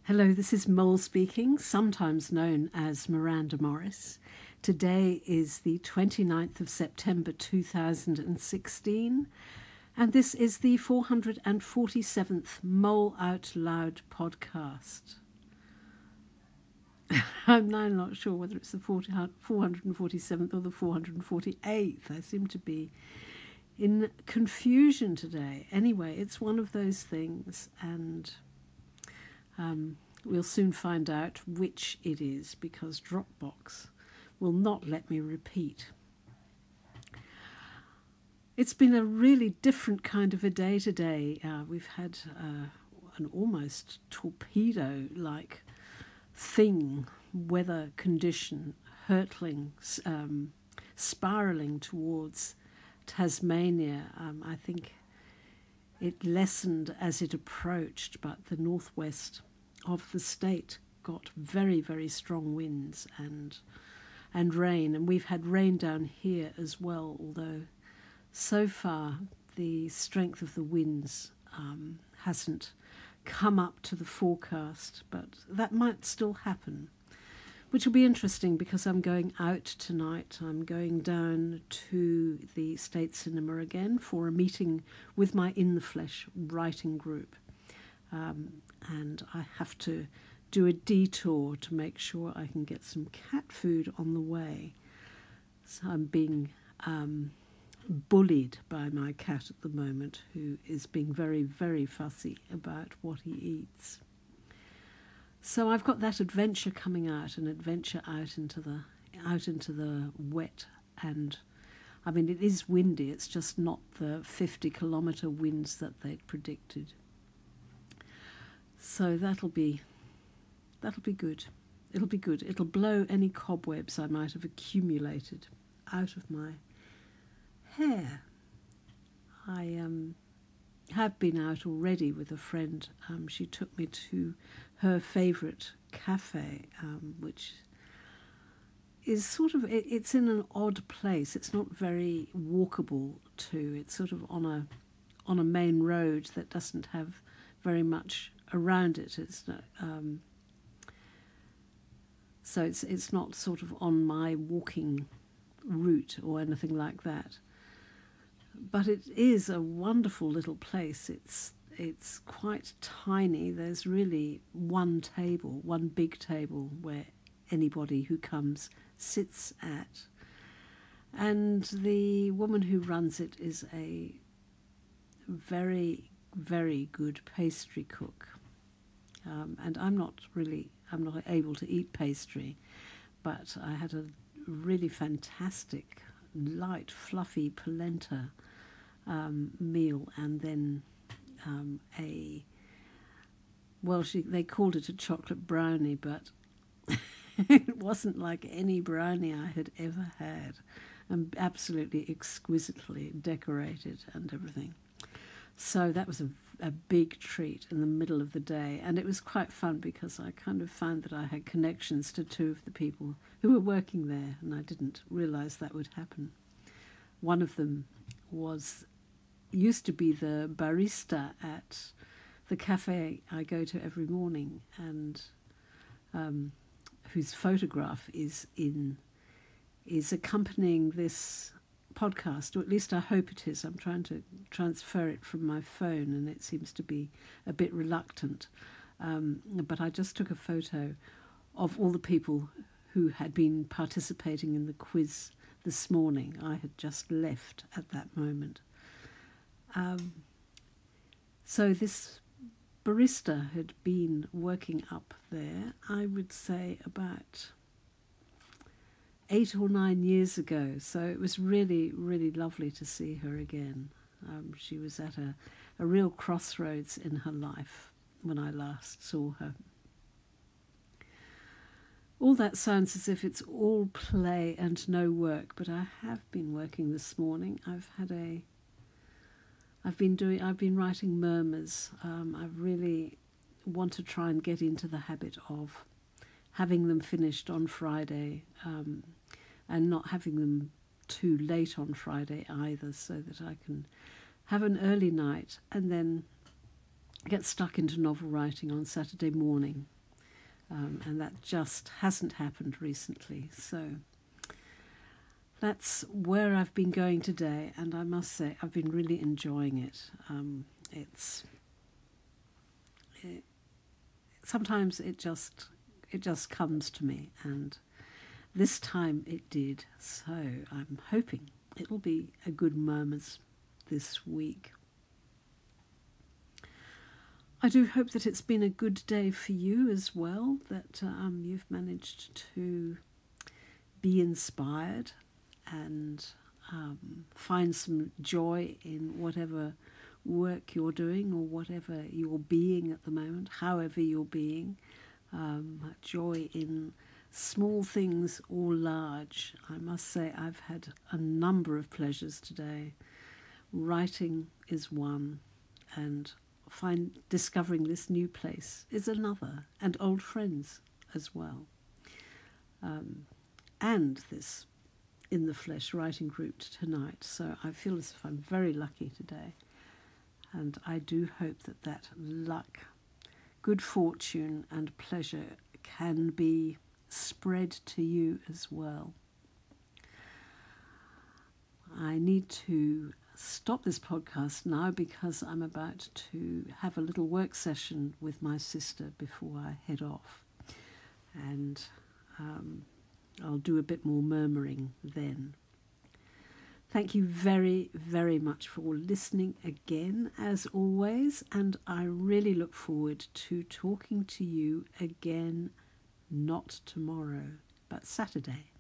Hello, this is Mole speaking, sometimes known as Miranda Morris. Today is the 29th of September 2016, and this is the 447th Mole Out Loud podcast. I'm now not sure whether it's the 447th or the 448th. I seem to be in confusion today. Anyway, it's one of those things, and we'll soon find out which it is, because Dropbox will not let me repeat. It's been a really different kind of a day today. We've had an almost torpedo-like thing, weather condition, hurtling, spiralling towards Tasmania. I think it lessened as it approached, but the northwest of the state got very, very strong winds and rain. And we've had rain down here as well, although so far the strength of the winds hasn't come up to the forecast, but that might still happen, which will be interesting because I'm going out tonight. I'm going down to the State Cinema again for a meeting with my In the Flesh writing group. And I have to do a detour to make sure I can get some cat food on the way. So I'm being bullied by my cat at the moment, who is being very, very fussy about what he eats. So I've got that adventure coming out, an adventure out into the wet, and I mean it is windy. It's just not the 50-kilometre winds that they'd predicted. So that'll be good. It'll be good. It'll blow any cobwebs I might have accumulated out of my hair. I have been out already with a friend. She took me to her favourite cafe, which is sort of, it's in an odd place. It's not very walkable to. It's sort of on a main road that doesn't have very much around it. It's so it's not sort of on my walking route or anything like that. But it is a wonderful little place. It's quite tiny. There's really one big table where anybody who comes sits at. And the woman who runs it is a very, very good pastry cook. And I'm not able to eat pastry, but I had a really fantastic, light, fluffy polenta meal, and then they called it a chocolate brownie, but it wasn't like any brownie I had ever had, and absolutely exquisitely decorated and everything. So that was a big treat in the middle of the day, and it was quite fun because I kind of found that I had connections to two of the people who were working there, and I didn't realise that would happen. One of them used to be the barista at the cafe I go to every morning, and whose photograph is accompanying this podcast, or at least I hope it is. I'm trying to transfer it from my phone, and it seems to be a bit reluctant. But I just took a photo of all the people who had been participating in the quiz this morning. I had just left at that moment. So this barista had been working up there, I would say, about 8 or 9 years ago. So it was really, really lovely to see her again. She was at a real crossroads in her life when I last saw her. All that sounds as if it's all play and no work, but I have been working this morning. I've been writing murmurs. I really want to try and get into the habit of having them finished on Friday, and not having them too late on Friday either, so that I can have an early night and then get stuck into novel writing on Saturday morning, and that just hasn't happened recently. So that's where I've been going today, and I must say I've been really enjoying it. Sometimes it just comes to me, and this time it did. So I'm hoping it'll be a good moment this week. I do hope that it's been a good day for you as well, that you've managed to be inspired and find some joy in whatever work you're doing or whatever you're being at the moment, however you're being. Joy in small things or large. I must say I've had a number of pleasures today. Writing is one, and discovering this new place is another, and old friends as well. And this In the Flesh writing group tonight. So I feel as if I'm very lucky today. And I do hope that luck, good fortune and pleasure can be spread to you as well. I need to stop this podcast now because I'm about to have a little work session with my sister before I head off. And I'll do a bit more murmuring then. Thank you very, very much for listening again, as always, and I really look forward to talking to you again, not tomorrow, but Saturday.